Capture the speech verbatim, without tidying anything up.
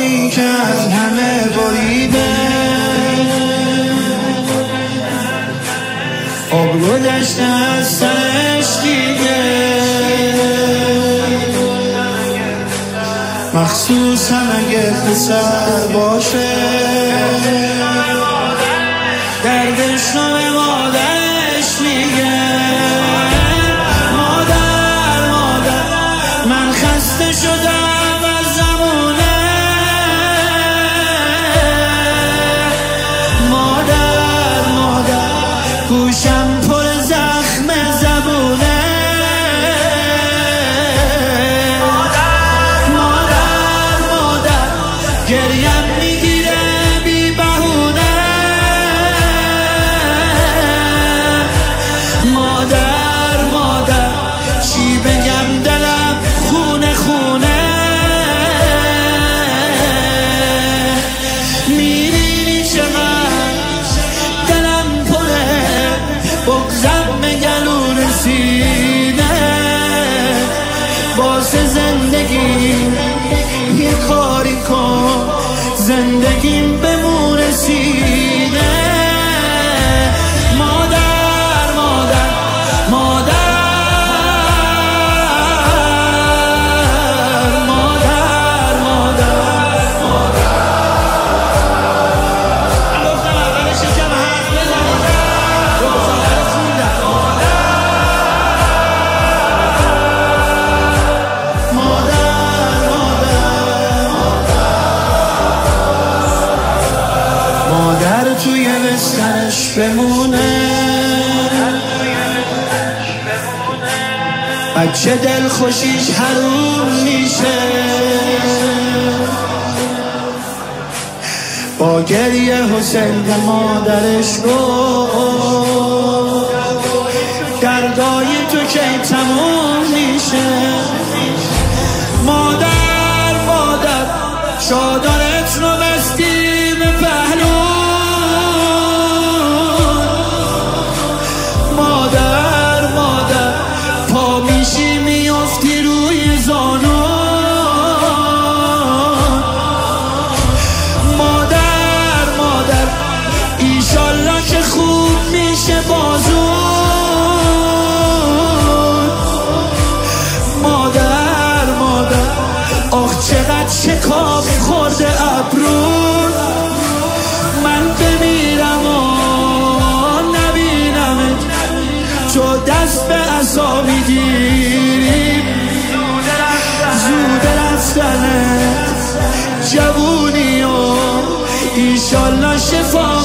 باری که از همه بریده، آب گذشته از سرش دیگه، مخصوصا اگه پسر باشه، دردش رو به مادرش میگه. مادر مادر من خسته شدم از زمونه، مادر مادر گوشم پر زخم زبونه، مادر مادر گریم میگیره بی بهونه، مادر مادر چی بگم دلم خونه خونه، میبینی چقدر دلم پره، بغضم به گلو رسیده، واسه زندگی یه کاری کن، زندگیم بمون رسیده. مادر مادر مادر مادر مادر مادر گفتم اولش یکم حرف بزنید، روز آخر خوندم. مادر مادر توی بسترش بمونه، بچه دل خوشیش حروم میشه، با گریه حسین به مادرش گفت دردای تو کی تموم میشه. مادر مادر چادرت رو بستی به پهلو، مادر مادر پا میشی میافتی روی زانو، مادر مادر ایشالله که خوب میشه بازو، مادر مادر آخ چقدر شکاف خورده ابرون، من بمیرم و نبینمت تو دست به عصا میگیری، زود رفتنه جوونی و ایشالله شفا